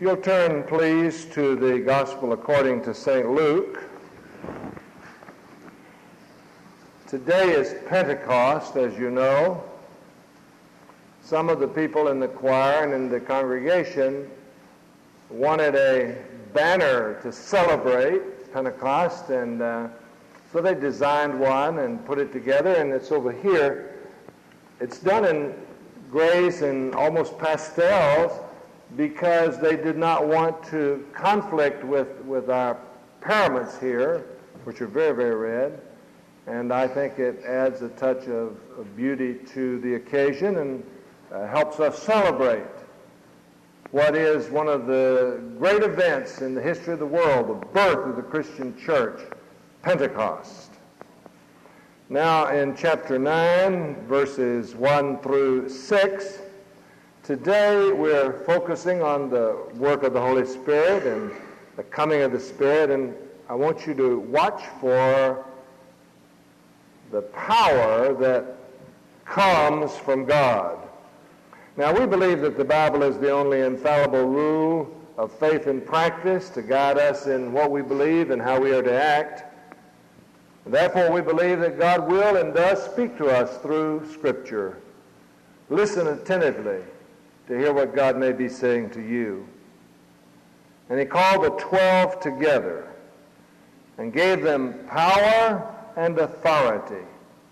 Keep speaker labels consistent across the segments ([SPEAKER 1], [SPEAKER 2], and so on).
[SPEAKER 1] You'll turn, please, to the Gospel according to St. Luke. Today is Pentecost, as you know. Some of the people in the choir and in the congregation wanted a banner to celebrate Pentecost, and so they designed one and put it together, and it's over here. It's done in grays and almost pastels, because they did not want to conflict with our paraments here, which are very, very red. And I think it adds a touch of beauty to the occasion and helps us celebrate what is one of the great events in the history of the world, the birth of the Christian church, Pentecost. Now in chapter 9, verses 1 through 6, today we're focusing on the work of the Holy Spirit and the coming of the Spirit, and I want you to watch for the power that comes from God. Now, we believe that the Bible is the only infallible rule of faith and practice to guide us in what we believe and how we are to act. Therefore, we believe that God will and does speak to us through Scripture. Listen attentively to hear what God may be saying to you. And he called the 12 together and gave them power and authority.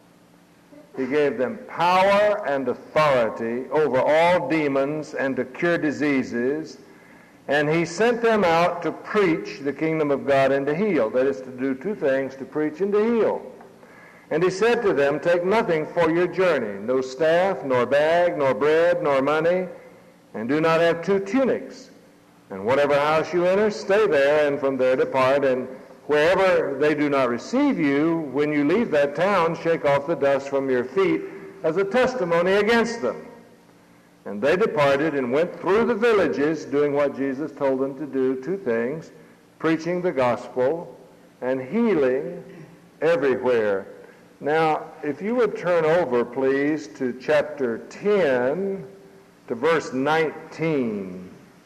[SPEAKER 1] He gave them power and authority over all demons and to cure diseases. And he sent them out to preach the kingdom of God and to heal. That is to do two things, to preach and to heal. And he said to them, take nothing for your journey, no staff, nor bag, nor bread, nor money, and do not have two tunics. And whatever house you enter, stay there, and from there depart. And wherever they do not receive you, when you leave that town, shake off the dust from your feet as a testimony against them. And they departed and went through the villages, doing what Jesus told them to do, two things, preaching the gospel and healing everywhere. Now, if you would turn over, please, to chapter 10, to verse 19.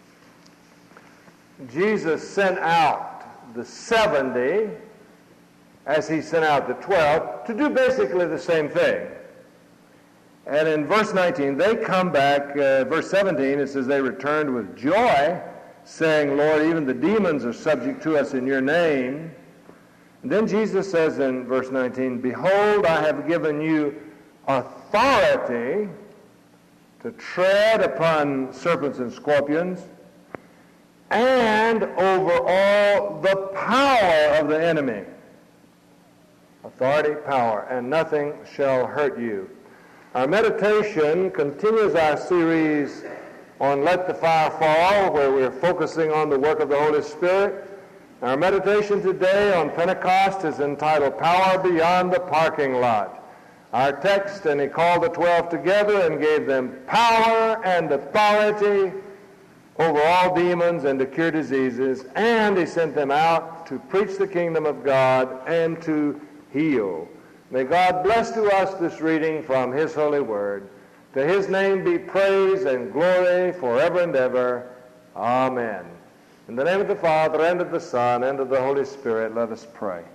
[SPEAKER 1] Jesus sent out the 70, as he sent out the 12, to do basically the same thing. And in verse 19, they come back, verse 17, it says, they returned with joy, saying, Lord, even the demons are subject to us in your name. And then Jesus says in verse 19, behold, I have given you authority to tread upon serpents and scorpions, and over all the power of the enemy. Authority, power, and nothing shall hurt you. Our meditation continues our series on Let the Fire Fall, where we're focusing on the work of the Holy Spirit. Our meditation today on Pentecost is entitled Power Beyond the Parking Lot. Our text, and he called the 12 together and gave them power and authority over all demons and to cure diseases, and he sent them out to preach the kingdom of God and to heal. May God bless to us this reading from his holy word. To his name be praise and glory forever and ever. Amen. In the name of the Father, and of the Son, and of the Holy Spirit, let us pray.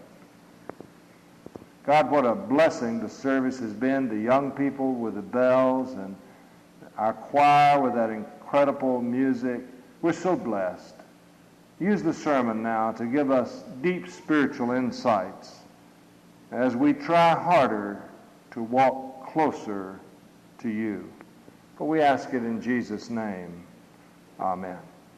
[SPEAKER 1] God, what a blessing the service has been, the young people with the bells and our choir with that incredible music. We're so blessed. Use the sermon now to give us deep spiritual insights as we try harder to walk closer to you. For we ask it in Jesus' name. Amen.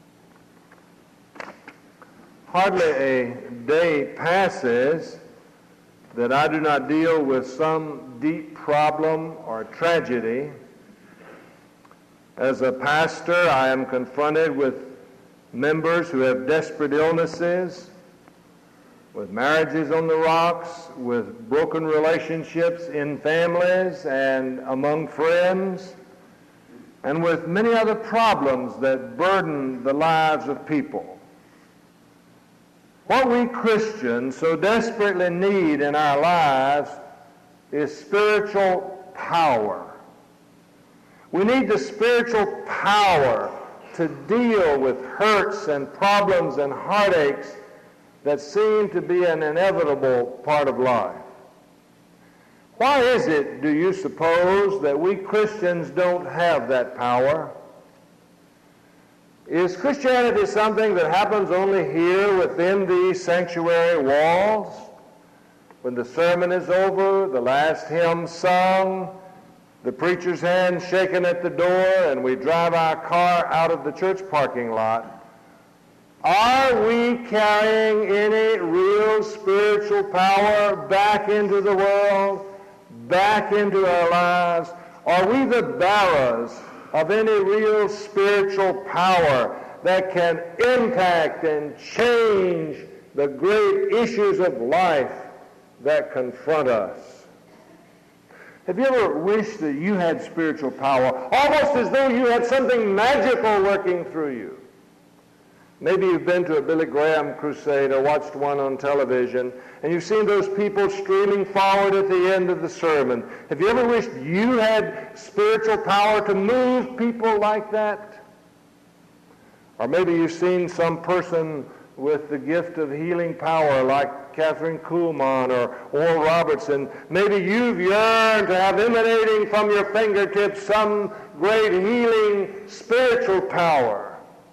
[SPEAKER 1] Hardly a day passes that I do not deal with some deep problem or tragedy. As a pastor, I am confronted with members who have desperate illnesses, with marriages on the rocks, with broken relationships in families and among friends, and with many other problems that burden the lives of people. What we Christians so desperately need in our lives is spiritual power. We need the spiritual power to deal with hurts and problems and heartaches that seem to be an inevitable part of life. Why is it, do you suppose, that we Christians don't have that power? Is Christianity something that happens only here within these sanctuary walls? When the sermon is over, the last hymn sung, the preacher's hand shaken at the door, and we drive our car out of the church parking lot, are we carrying any real spiritual power back into the world, back into our lives? Are we the bearers of any real spiritual power that can impact and change the great issues of life that confront us? Have you ever wished that you had spiritual power, almost as though you had something magical working through you? Maybe you've been to a Billy Graham crusade or watched one on television, and you've seen those people streaming forward at the end of the sermon. Have you ever wished you had spiritual power to move people like that? Or maybe you've seen some person with the gift of healing power like Catherine Kuhlman or Oral Robertson. Maybe you've yearned to have emanating from your fingertips some great healing spiritual power.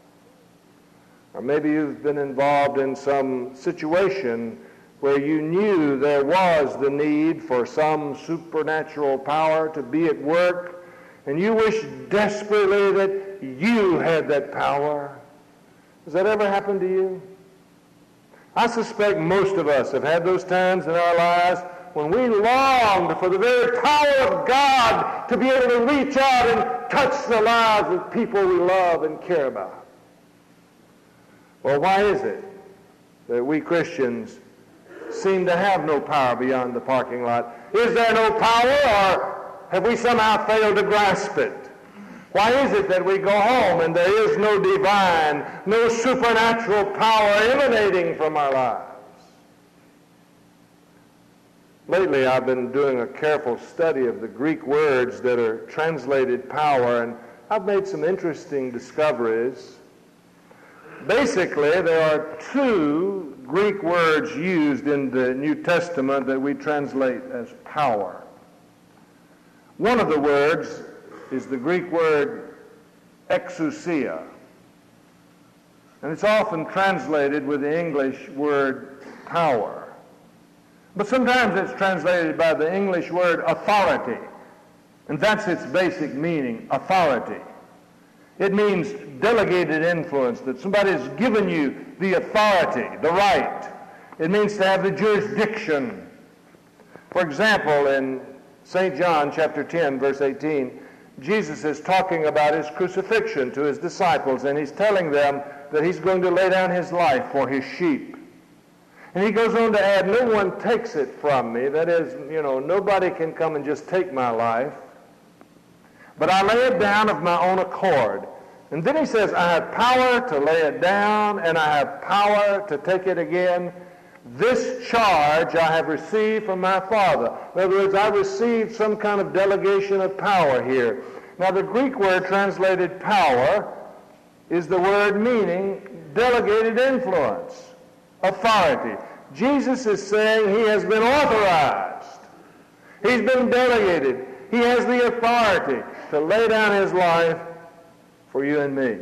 [SPEAKER 1] Or maybe you've been involved in some situation where you knew there was the need for some supernatural power to be at work, and you wish desperately that you had that power. Has that ever happened to you? I suspect most of us have had those times in our lives when we longed for the very power of God to be able to reach out and touch the lives of people we love and care about. Well, why is it that we Christians seem to have no power beyond the parking lot? Is there no power, or have we somehow failed to grasp it? Why is it that we go home and there is no divine, no supernatural power emanating from our lives? Lately, I've been doing a careful study of the Greek words that are translated power, and I've made some interesting discoveries. Basically, there are two Greek words used in the New Testament that we translate as power. One of the words is the Greek word exousia, and it's often translated with the English word power. But sometimes it's translated by the English word authority, and that's its basic meaning, authority. It means delegated influence, that somebody's given you the authority, the right. It means to have the jurisdiction. For example, in St. John chapter 10, verse 18, Jesus is talking about his crucifixion to his disciples, and he's telling them that he's going to lay down his life for his sheep. And he goes on to add, no one takes it from me. That is, nobody can come and just take my life. But I lay it down of my own accord. And then he says, I have power to lay it down, and I have power to take it again. This charge I have received from my Father. In other words, I received some kind of delegation of power here. Now, the Greek word translated power is the word meaning delegated influence, authority. Jesus is saying he has been authorized. He's been delegated. He has the authority to lay down his life for you and me.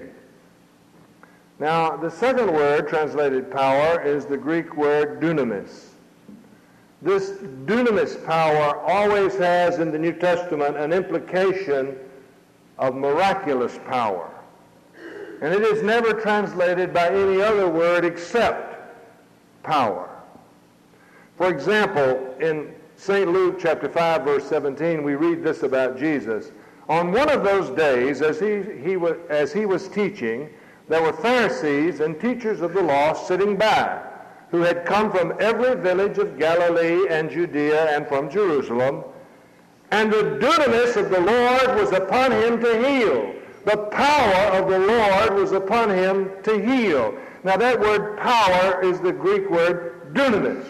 [SPEAKER 1] Now, the second word translated power is the Greek word dunamis. This dunamis power always has in the New Testament an implication of miraculous power. And it is never translated by any other word except power. For example, in St. Luke chapter 5, verse 17, we read this about Jesus. On one of those days, as he was teaching, there were Pharisees and teachers of the law sitting by, who had come from every village of Galilee and Judea and from Jerusalem. And the dunamis of the Lord was upon him to heal. The power of the Lord was upon him to heal. Now that word power is the Greek word dunamis.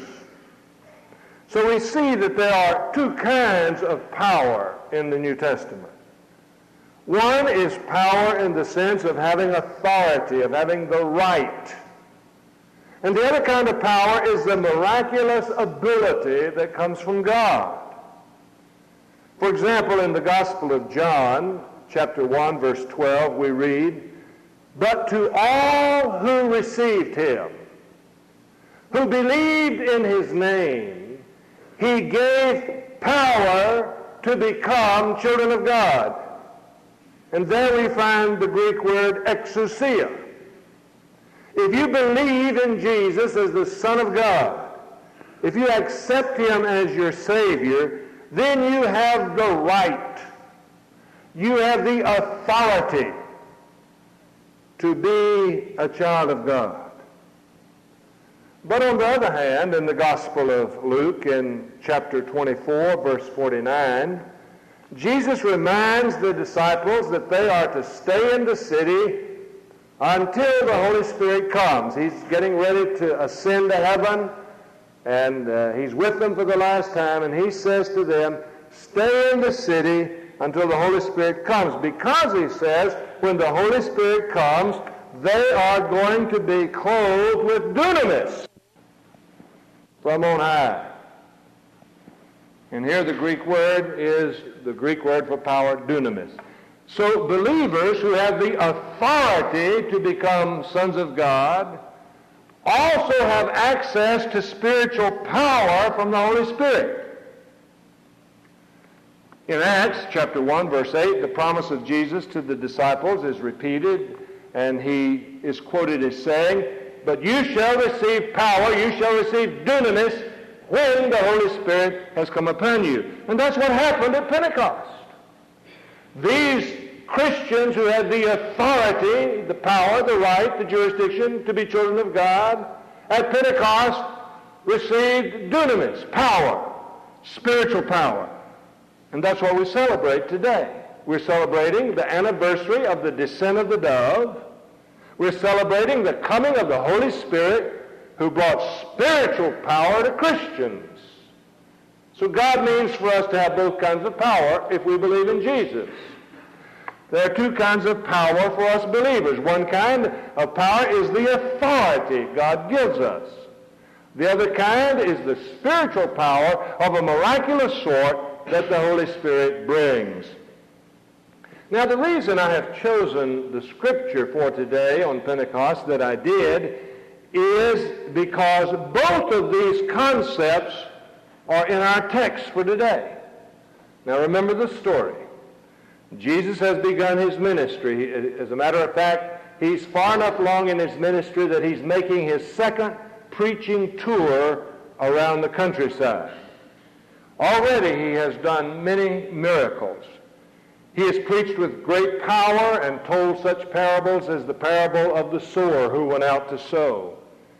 [SPEAKER 1] So we see that there are two kinds of power in the New Testament. One is power in the sense of having authority, of having the right. And the other kind of power is the miraculous ability that comes from God. For example, in the Gospel of John, chapter 1, verse 12, we read, "But to all who received him, who believed in his name, he gave power to become children of God." And there we find the Greek word exousia. If you believe in Jesus as the Son of God, if you accept him as your Savior, then you have the right, you have the authority to be a child of God. But on the other hand, in the Gospel of Luke, in chapter 24, verse 49, Jesus reminds the disciples that they are to stay in the city until the Holy Spirit comes. He's getting ready to ascend to heaven, and he's with them for the last time, and he says to them, stay in the city until the Holy Spirit comes, because he says when the Holy Spirit comes, they are going to be clothed with dunamis from on high. And here the Greek word is the Greek word for power, dunamis. So believers who have the authority to become sons of God also have access to spiritual power from the Holy Spirit. In Acts chapter 1, verse 8, the promise of Jesus to the disciples is repeated, and he is quoted as saying, "But you shall receive power, you shall receive dunamis, when the Holy Spirit has come upon you." And that's what happened at Pentecost. These Christians who had the authority, the power, the right, the jurisdiction to be children of God, at Pentecost received dunamis, power, spiritual power. And that's what we celebrate today. We're celebrating the anniversary of the descent of the dove. We're celebrating the coming of the Holy Spirit, who brought spiritual power to Christians. So God means for us to have both kinds of power if we believe in Jesus. There are two kinds of power for us believers. One kind of power is the authority God gives us. The other kind is the spiritual power of a miraculous sort that the Holy Spirit brings. Now, the reason I have chosen the scripture for today on Pentecost that I did is because both of these concepts are in our text for today. Now, remember the story. Jesus has begun his ministry. As a matter of fact, he's far enough along in his ministry that he's making his second preaching tour around the countryside. Already he has done many miracles. He has preached with great power and told such parables as the parable of the sower who went out to sow.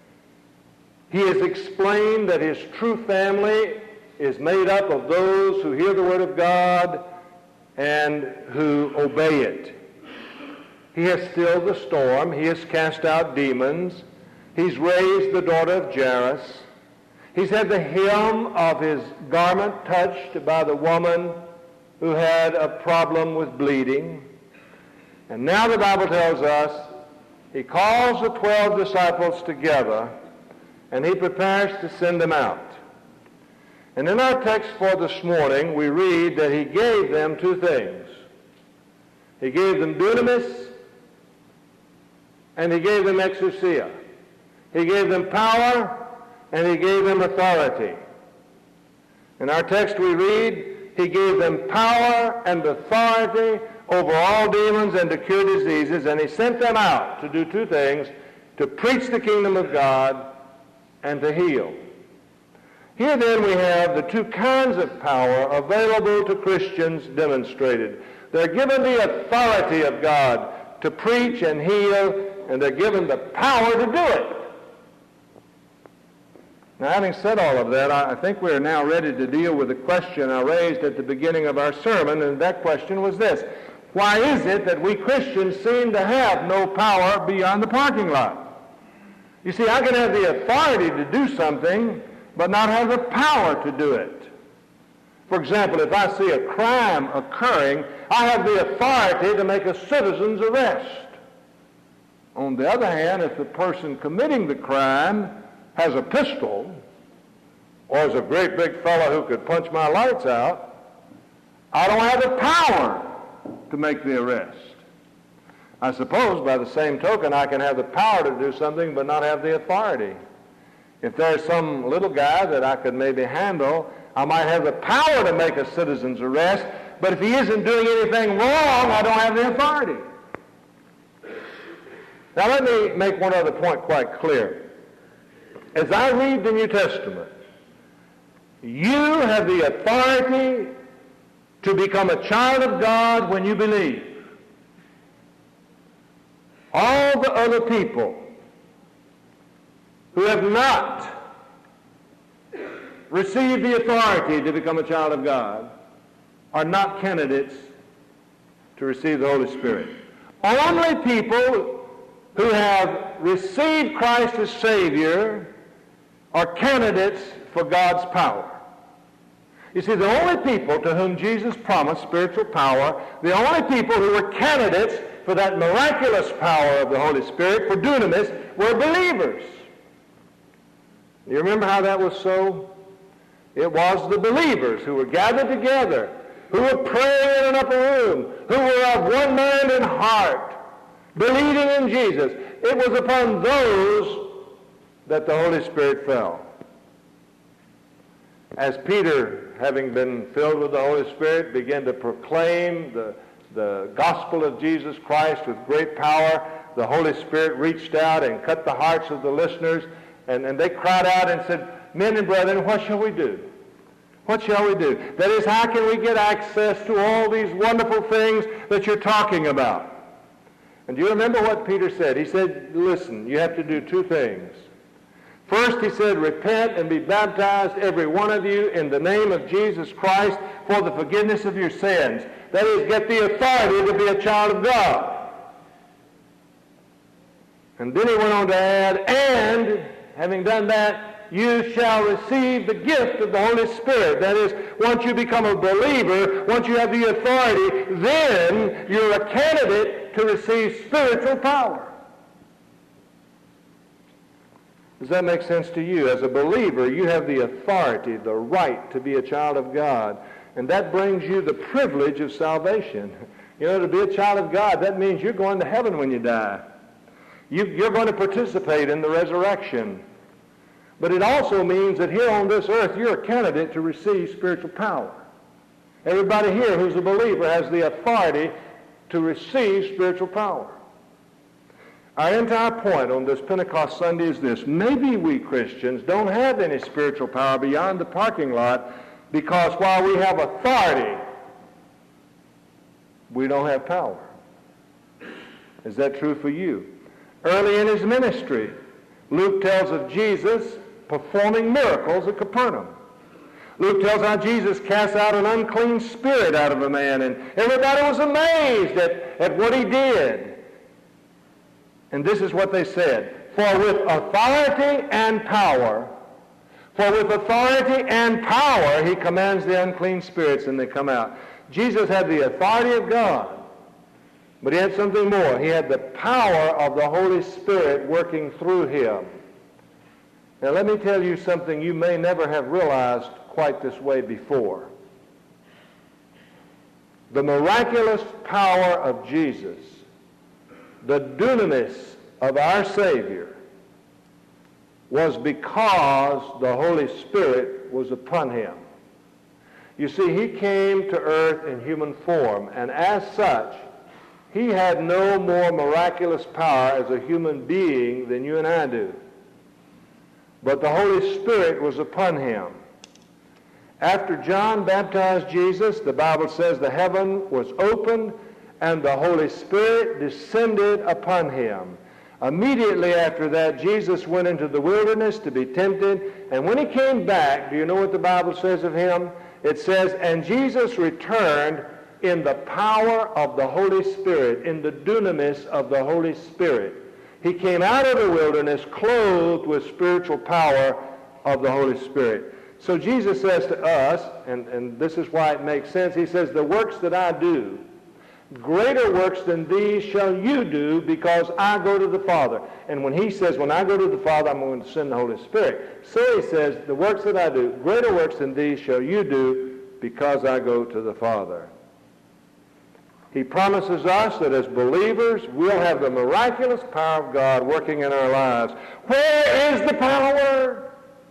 [SPEAKER 1] He has explained that his true family is made up of those who hear the word of God and who obey it. He has stilled the storm. He has cast out demons. He's raised the daughter of Jairus. He's had the hem of his garment touched by the woman who had a problem with bleeding. And now the Bible tells us he calls the 12 disciples together and he prepares to send them out. And in our text for this morning, we read that he gave them two things. He gave them dunamis and he gave them exousia. He gave them power and he gave them authority. In our text we read, he gave them power and authority over all demons and to cure diseases, and he sent them out to do two things, to preach the kingdom of God and to heal. Here then we have the two kinds of power available to Christians demonstrated. They're given the authority of God to preach and heal, and they're given the power to do it. Now, having said all of that, I think we're now ready to deal with the question I raised at the beginning of our sermon, and that question was this: why is it that we Christians seem to have no power beyond the parking lot? You see, I can have the authority to do something, but not have the power to do it. For example, if I see a crime occurring I have the authority to make a citizen's arrest. On the other hand, if the person committing the crime has a pistol or is a great big fellow who could punch my lights out, I don't have the power to make the arrest. I suppose by the same token I can have the power to do something but not have the authority. If there's some little guy that I could maybe handle, I might have the power to make a citizen's arrest, but if he isn't doing anything wrong, I don't have the authority. Now let me make one other point quite clear. As I read the New Testament, you have the authority to become a child of God when you believe. All the other people who have not received the authority to become a child of God are not candidates to receive the Holy Spirit. Only people who have received Christ as Savior are candidates for God's power. You see, the only people to whom Jesus promised spiritual power, the only people who were candidates for that miraculous power of the Holy Spirit, for dunamis, were believers. You remember how that was so? It was the believers who were gathered together, who were praying in an upper room, who were of one mind and heart, believing in Jesus. It was upon those that the Holy Spirit fell. As Peter, having been filled with the Holy Spirit, began to proclaim the gospel of Jesus Christ with great power, the Holy Spirit reached out and cut the hearts of the listeners, and they cried out and said, "Men and brethren, what shall we do? What shall we do?" That is, how can we get access to all these wonderful things that you're talking about? And do you remember what Peter said? He said, listen, you have to do two things. First, he said, repent and be baptized, every one of you, in the name of Jesus Christ for the forgiveness of your sins. That is, get the authority to be a child of God. And then he went on to add, and, having done that, you shall receive the gift of the Holy Spirit. That is, once you become a believer, once you have the authority, then you're a candidate to receive spiritual power. Does that make sense to you? As a believer, you have the authority, the right to be a child of God. And that brings you the privilege of salvation. You know, to be a child of God, that means you're going to heaven when you die. You're going to participate in the resurrection. But it also means that here on this earth, you're a candidate to receive spiritual power. Everybody here who's a believer has the authority to receive spiritual power. Our entire point on this Pentecost Sunday is this: maybe we Christians don't have any spiritual power beyond the parking lot because while we have authority, we don't have power. Is that true for you? Early in his ministry, Luke tells of Jesus performing miracles at Capernaum. Luke tells how Jesus cast out an unclean spirit out of a man, and everybody was amazed at what he did. And this is what they said: for with authority and power, he commands the unclean spirits, and they come out. Jesus had the authority of God, but he had something more. He had the power of the Holy Spirit working through him. Now let me tell you something you may never have realized quite this way before. The miraculous power of Jesus, the dunamis of our Savior, was because the Holy Spirit was upon him. You see, he came to earth in human form, and as such, he had no more miraculous power as a human being than you and I do. But the Holy Spirit was upon him. After John baptized Jesus, the Bible says the heaven was opened and the Holy Spirit descended upon him. Immediately after that, Jesus went into the wilderness to be tempted, and when he came back, do you know what the Bible says of him? It says, and Jesus returned in the power of the Holy Spirit, in the dunamis of the Holy Spirit. He came out of the wilderness clothed with spiritual power of the Holy Spirit. So Jesus says to us, and this is why it makes sense, he says, the works that I do, Greater works than these shall you do, because I go to the Father. And when he says, when I go to the Father, I'm going to send the Holy Spirit. So he says, the works that I do, greater works than these shall you do, because I go to the Father. He promises us that as believers, we'll have the miraculous power of God working in our lives. Where is the power?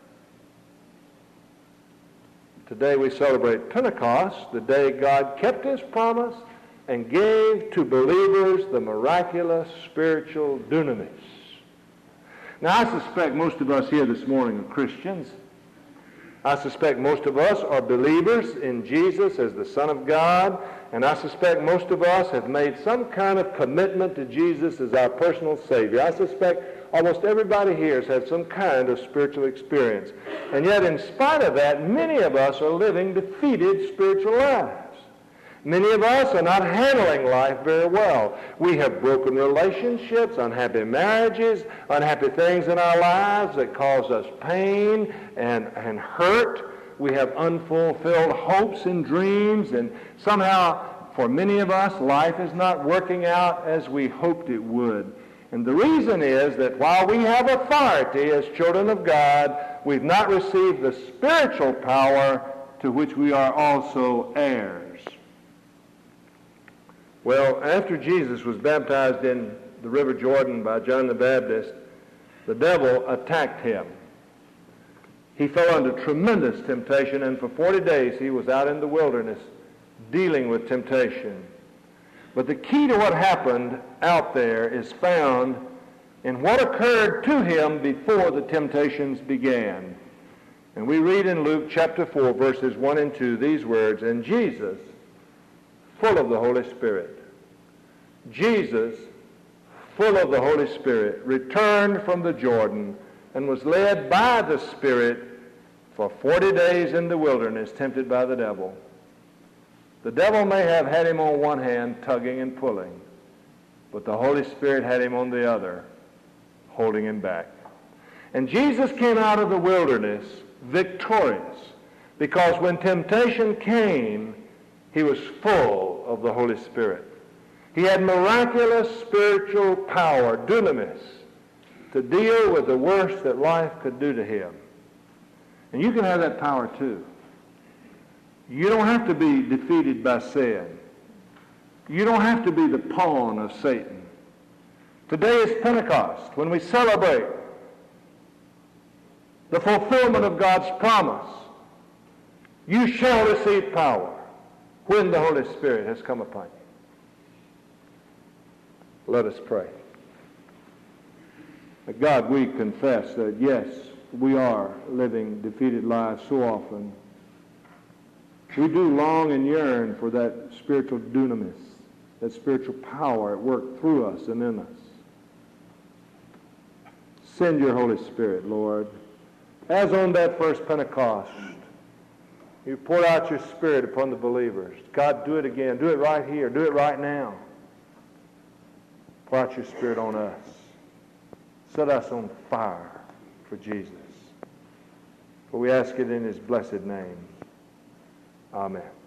[SPEAKER 1] Today we celebrate Pentecost, the day God kept his promise and gave to believers the miraculous spiritual dunamis. Now, I suspect most of us here this morning are Christians. I suspect most of us are believers in Jesus as the Son of God, and I suspect most of us have made some kind of commitment to Jesus as our personal Savior. I suspect almost everybody here has had some kind of spiritual experience. And yet, in spite of that, many of us are living defeated spiritual lives. Many of us are not handling life very well. We have broken relationships, unhappy marriages, unhappy things in our lives that cause us pain and hurt. We have unfulfilled hopes and dreams, and somehow, for many of us, life is not working out as we hoped it would. And the reason is that while we have authority as children of God, we've not received the spiritual power to which we are also heirs. Well, after Jesus was baptized in the River Jordan by John the Baptist, the devil attacked him. He fell under tremendous temptation, and for 40 days he was out in the wilderness dealing with temptation. But the key to what happened out there is found in what occurred to him before the temptations began. And we read in Luke chapter 4, verses 1 and 2, these words, "And Jesus, full of the Holy Spirit, Jesus, full of the Holy Spirit, returned from the Jordan and was led by the Spirit for 40 days in the wilderness, tempted by the devil. The devil may have had him on one hand, tugging and pulling, but the Holy Spirit had him on the other, holding him back. And Jesus came out of the wilderness victorious, because when temptation came, he was full of the Holy Spirit. He had miraculous spiritual power, dunamis, to deal with the worst that life could do to him. And you can have that power too. You don't have to be defeated by sin. You don't have to be the pawn of Satan. Today is Pentecost, when we celebrate the fulfillment of God's promise. You shall receive power when the Holy Spirit has come upon you. Let us pray. God, we confess that, yes, we are living defeated lives so often. We do long and yearn for that spiritual dunamis, that spiritual power at work through us and in us. Send your Holy Spirit, Lord. As on that first Pentecost, you poured out your Spirit upon the believers. God, do it again. Do it right here. Do it right now. Pour out your Spirit on us. Set us on fire for Jesus. For we ask it in his blessed name. Amen.